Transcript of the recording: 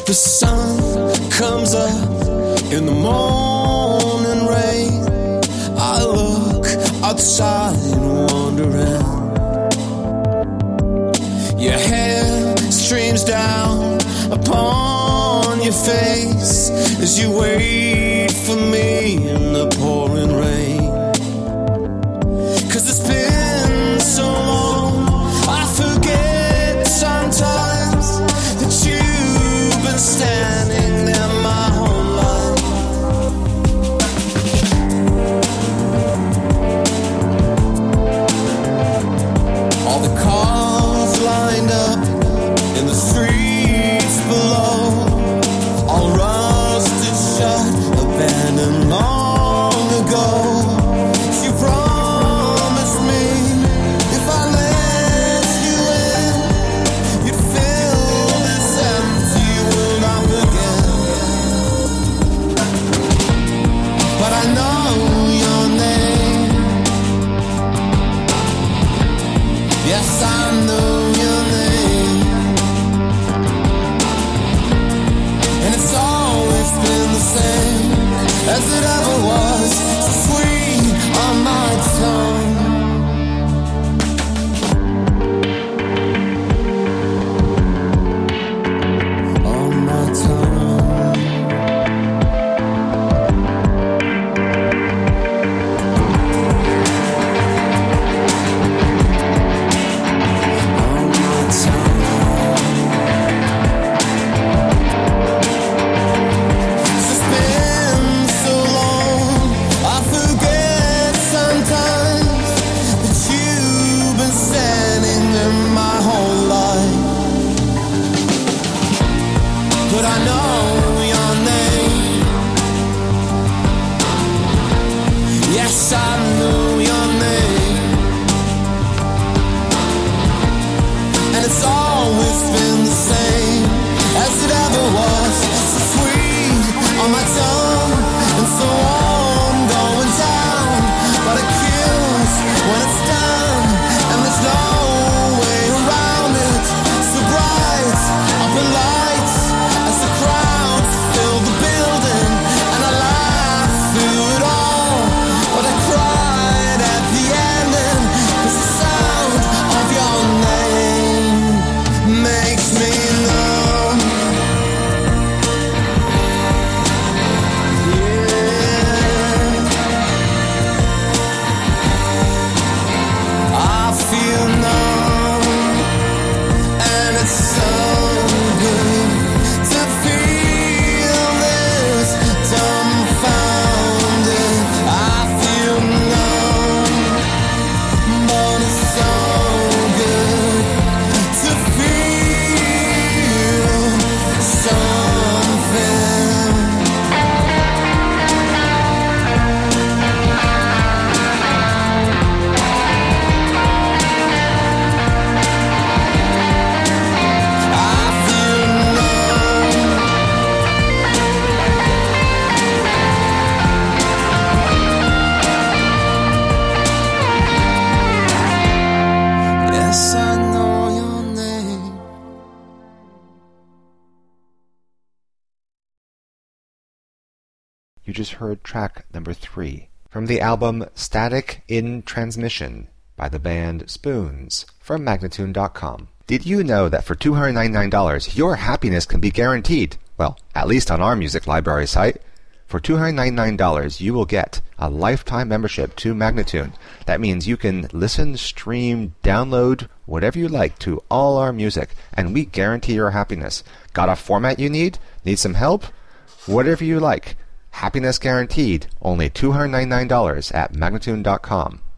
The sun comes up in the morning rain. I look outside and wondering. Your hair streams down upon your face as you wait for me in the pouring rain. 'Cause it's been so long, I forget sometimes that you've been standing there my whole life. All the cars lined up in the streets below, all rusted shut, abandoned long ago. You promised me if I let you in, you'd fill this empty world up again. But I know your name. Yes, I know your name. And it's always been the same as it ever was, so sweet on my tongue. On my tongue. On my tongue. It's been so long, I forget sometimes that you've been standing in my whole life. But I know your name. Yes, I know your name. And it's always been the same as it ever was, so sweet on my tongue and so warm going down. But it kills when it's done, and there's no way around it. So bright up in lights as the crowds fill the building, and I laughed through it all, but I cried at the ending, 'cause the sound of your name makes me numb. Yeah. I feel numb, and it's so good to feel this dumbfounded. I feel numb, but it's so good to feel something. I feel numb. Yes, I know your name. You just heard track number 3 from the album Static in Transmission by the band Spoons from Magnatune.com. Did you know that for $299 your happiness can be guaranteed? Well, at least on our music library site. For $299 you will get a lifetime membership to Magnatune. That means you can listen, stream, download, whatever you like to all our music, and we guarantee your happiness. Got a format you need? Need some help? Whatever you like. Happiness guaranteed. Only $299 at Magnatune.com.